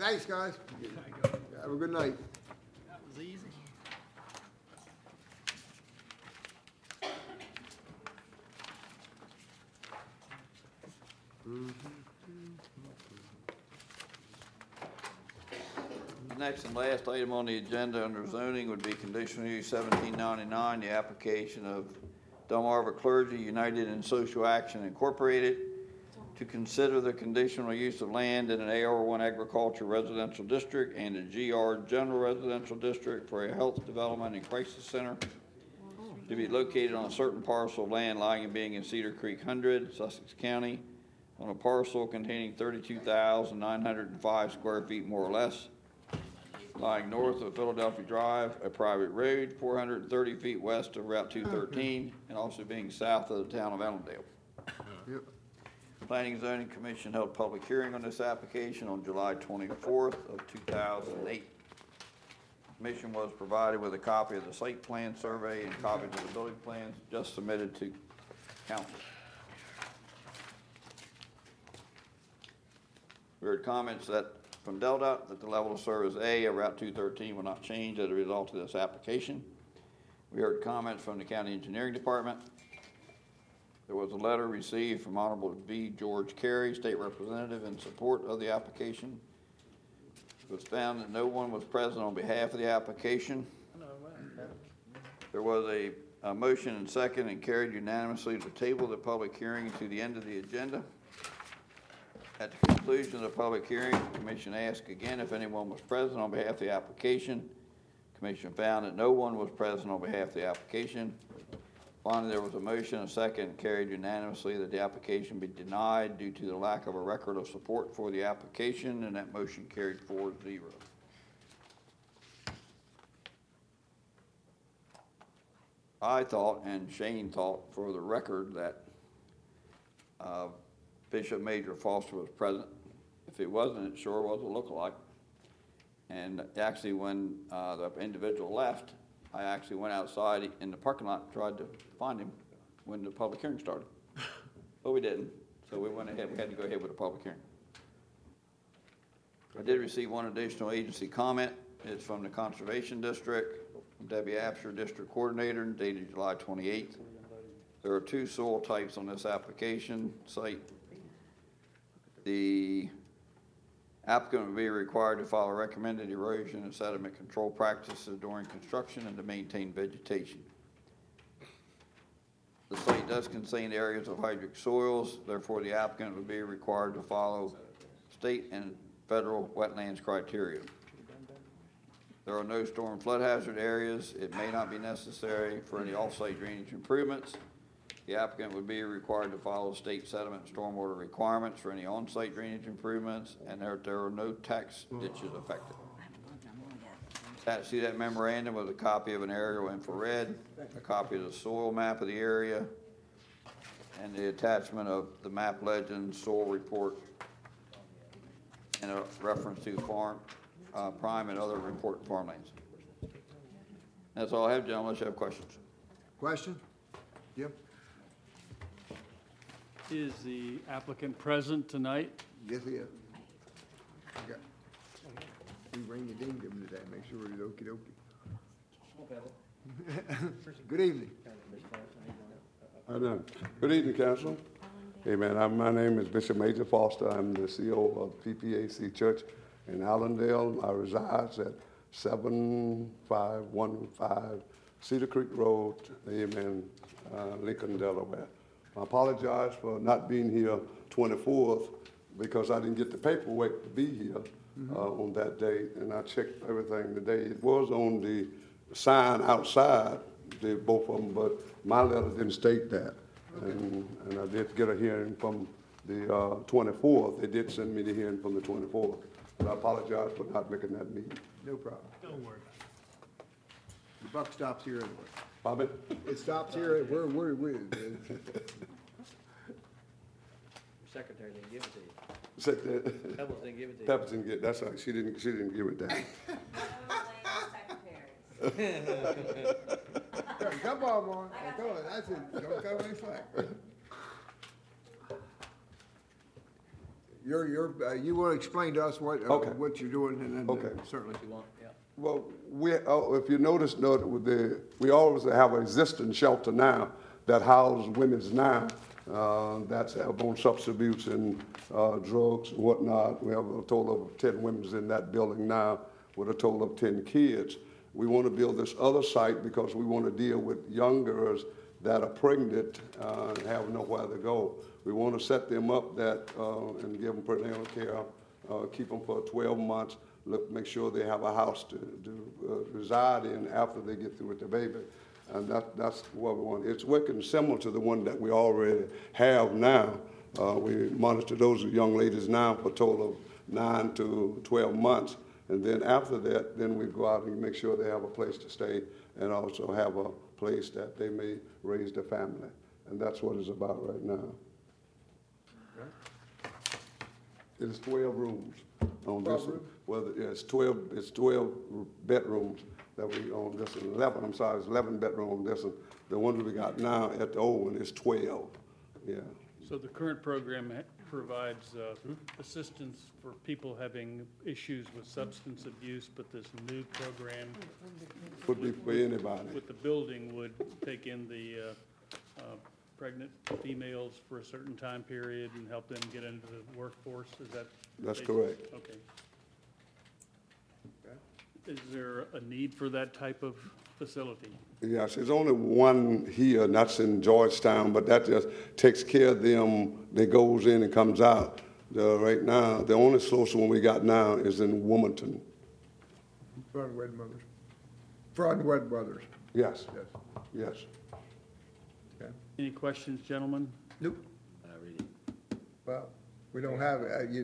Thanks, guys. Have a good night. That was easy. The next and last item on the agenda under zoning would be conditional use 1799, the application of Delmarva Clergy United in Social Action Incorporated to consider the conditional use of land in an AR1 agriculture residential district and a GR general residential district for a health development and crisis center to be located on a certain parcel of land lying and being in Cedar Creek 100, Sussex County, on a parcel containing 32,905 square feet more or less, lying north of Philadelphia Drive, a private road, 430 feet west of Route 213, and also being south of the town of Allendale. Yep. Planning and Zoning Commission held public hearing on this application on July 24th of 2008. Commission was provided with a copy of the site plan survey and copies of the building plans just submitted to council. We heard comments from Delta that the level of service A of Route 213 will not change as a result of this application. We heard comments from the County Engineering Department. There was a letter received from Honorable V. George Carey, State Representative, in support of the application. It was found that no one was present on behalf of the application. There was a motion and second and carried unanimously to table the public hearing to the end of the agenda. At the conclusion of the public hearing, the Commission asked again if anyone was present on behalf of the application. The Commission found that no one was present on behalf of the application. Finally, there was a motion, a second, and carried unanimously that the application be denied due to the lack of a record of support for the application, and that motion carried 4-0. I thought, and Shane thought, for the record, that Bishop Major Foster was present. If it wasn't, it sure was a lookalike. And actually, when the individual left, I actually went outside in the parking lot and tried to find him when the public hearing started. But we didn't, so we went ahead. We had to go ahead with the public hearing. I did receive one additional agency comment. It's from the Conservation District, from Debbie Absher, District Coordinator, dated July 28th. There are two soil types on this application site. The applicant will be required to follow recommended erosion and sediment control practices during construction and to maintain vegetation. The site does contain areas of hydric soils, therefore the applicant would be required to follow state and federal wetlands criteria. There are no storm flood hazard areas. It may not be necessary for any off-site drainage improvements. The applicant would be required to follow state sediment and stormwater requirements for any on-site drainage improvements, and there are no tax ditches affected. Attached to that memorandum was a copy of an aerial infrared, a copy of the soil map of the area, and the attachment of the map legend, soil report, and a reference to farm, prime and other important farmlands. That's all I have, gentlemen, unless you have questions. Question? Yep. Is the applicant present tonight? Yes, he is. Okay. We ring your ding him today, make sure he's okey-dokey. Good evening. Good evening, Council. Hey, man, my name is Bishop Major Foster. I'm the CEO of PPAC Church in Allendale. I reside at 7515 Cedar Creek Road, amen, Lincoln, Delaware. I apologize for not being here 24th because I didn't get the paperwork to be here on that date, and I checked everything today. It was on the sign outside, both of them, but my letter didn't state that. And I did get a hearing from the 24th. They did send me the hearing from the 24th. But I apologize for not making that meeting. No problem. Don't worry. The buck stops here anyway. Bobby? It stops here, we're Secretary didn't give it to you. Said that. Pebbles didn't give it to you. Pepper didn't get, that's right, she didn't give it that. Come on, Mark. Come on, that's it. Don't cover any slack. You want to explain to us Okay. what you're doing, and then Okay. certainly. You want, yeah. Well, if you notice, we always have an existing shelter now that houses women's now, that's have on substance abuse and drugs and whatnot. We have a total of 10 women's in that building now with a total of 10 kids. We want to build this other site because we want to deal with young girls that are pregnant and have nowhere to go. We want to set them up and give them prenatal care, keep them for 12 months, make sure they have a house to reside in after they get through with the baby. And that's what we want. It's working similar to the one that we already have now. We monitor those young ladies now for a total of 9 to 12 months. And then after that, then we go out and make sure they have a place to stay and also have a place that they may raise their family. And that's what it's about right now. It is 12 rooms on this one. Well, it's 12 bedrooms that we own. This is 11, I'm sorry, it's 11 bedroom on this one. The one that we got now at the old one is 12, yeah. So the current program provides assistance for people having issues with substance abuse, but this new program Would be for anybody. with the building would take in the pregnant females for a certain time period and help them get into the workforce. Is that? That's correct. Okay. Is there a need for that type of facility? Yes, there's only one here, and that's in Georgetown, but that just takes care of them. That goes in and comes out. Right now, the only social one we got now is in Wilmington. Unwed mothers. For unwed mothers. Yes, Yes. yes. Okay. Any questions, gentlemen? Nope. Not reading. Well, we don't have,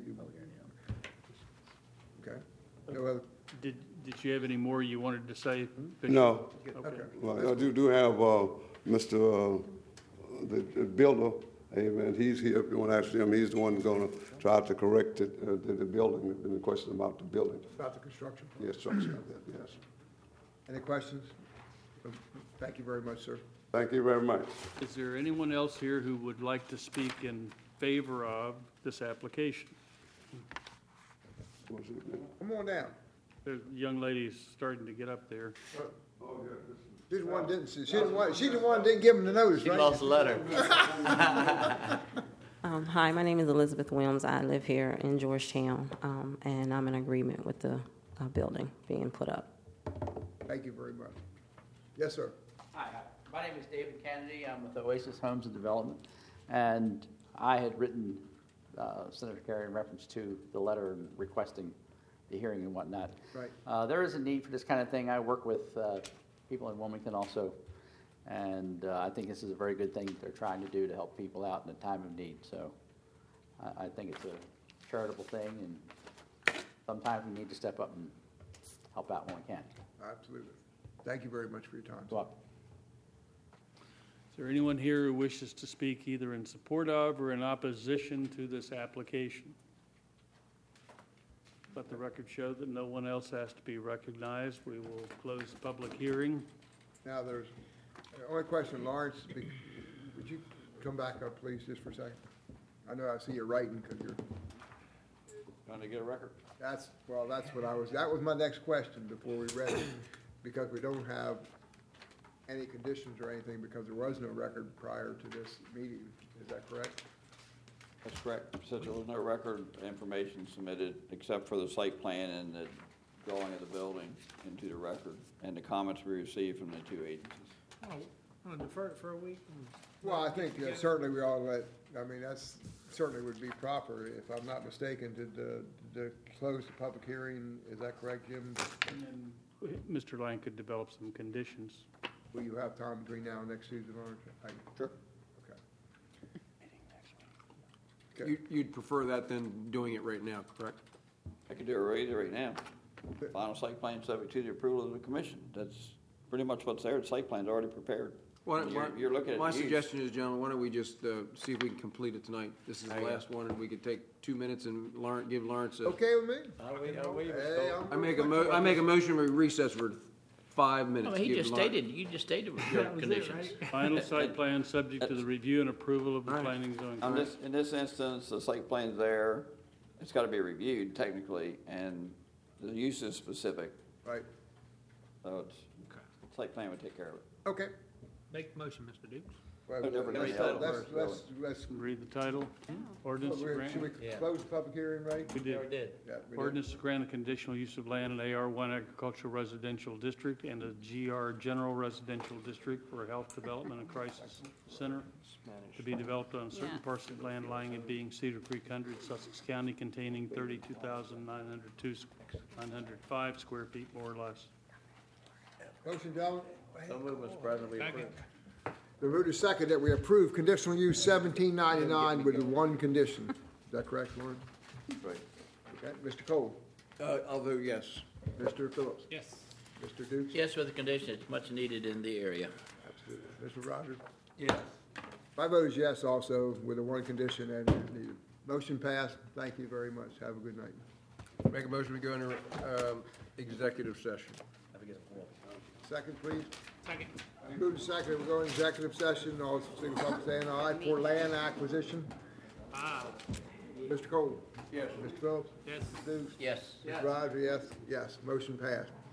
okay. No other, Did you have any more you wanted to say? Bishop? No. Okay. Well, I do have Mr. The builder, amen, he's here, if you want to ask him, he's the one going to try to correct it, the building, the question about the building. about the construction. Yes, structure of that, yes. Any questions? Thank you very much, sir. Thank you very much. Is there anyone else here who would like to speak in favor of this application? What's his name? Come on down. The young lady's starting to get up there. She's the one didn't, she's the one that didn't give him the notice, She right? lost the letter. Hi, my name is Elizabeth Williams. I live here in Georgetown, and I'm in agreement with the building being put up. Thank you very much. Yes, sir. Hi, my name is David Kennedy. I'm with Oasis Homes and Development, and I had written Senator Kerry in reference to the letter requesting the hearing and whatnot. Right. There is a need for this kind of thing. I work with people in Wilmington also, and I think this is a very good thing that they're trying to do to help people out in a time of need. So I think it's a charitable thing, and sometimes we need to step up and help out when we can. Absolutely. Thank you very much for your time. You're welcome. Is there anyone here who wishes to speak either in support of or in opposition to this application? Let the record show that no one else has to be recognized. We will close the public hearing. Now, there's, only question, Lawrence, would you come back up, please, just for a second? I know I see you writing, because you're, Trying to get a record? that's what that was my next question before we read it, because we don't have any conditions or anything, because there was no record prior to this meeting. Is that correct? That's correct. Since there was no record information submitted except for the site plan and the drawing of the building into the record and the comments we received from the two agencies. Want to defer it for a week? Well, I think certainly we ought to that's certainly would be proper, if I'm not mistaken, to close the public hearing. Is that correct, Jim? And then Mr. Lang could develop some conditions. Will you have time between now and next Tuesday, Lawrence? Sure. Okay. You'd prefer that than doing it right now, correct? I could do it right now. Final site plan subject to the approval of the commission. That's pretty much what's there. The site plan's already prepared. You're looking at My the use. suggestion is, gentlemen, why don't we just see if we can complete it tonight? This is the There you go. last one, and we could take 2 minutes and give Lawrence a... Okay with me? Hey, I make a motion we recess for 5 minutes. Well, you Give just Lawrence- stated your conditions. Final site plan subject to the review and approval of the All right. planning and zoning. In this instance, the site plan's there. it's gotta be reviewed technically, and the use is specific, Right, so it's, site plan would take care of it. okay. Make the motion, Mr. Dukes. Well, But never let's- read the title let's- first, let's- let's- Read the title. Ordinance to Should we grant, close the public hearing, Ray? we did. Yeah, we did. Ordinance to grant a conditional use of land in AR1 Agricultural Residential District and a GR General Residential District for a health development and crisis center to be developed on a certain parcel of land lying and being Cedar Creek 100, Sussex County, containing 32,905 square feet, more or less. Motion, gentlemen? So move, Mr. President, we approve. The move is second that we approve conditional use 1799 with the one condition. Is that correct, Lauren? Right. Okay, Mr. Cole? I'll vote yes. Mr. Phillips? Yes. Mr. Dukes? Yes, with the condition, it's much needed in the area. Absolutely. Mr. Rogers? Yes. My vote is yes also with the one condition and needed. Motion passed. Thank you very much. Have a good night. Make a motion, we go into, executive session. Second, please. Second. Move to second, we go into executive session. All signify by saying aye for land acquisition. Mr. Cole? Yes. Mr. Phillips? Yes. Mr. Dukes? Yes. Mr. Rogers, yes. Yes. Motion passed.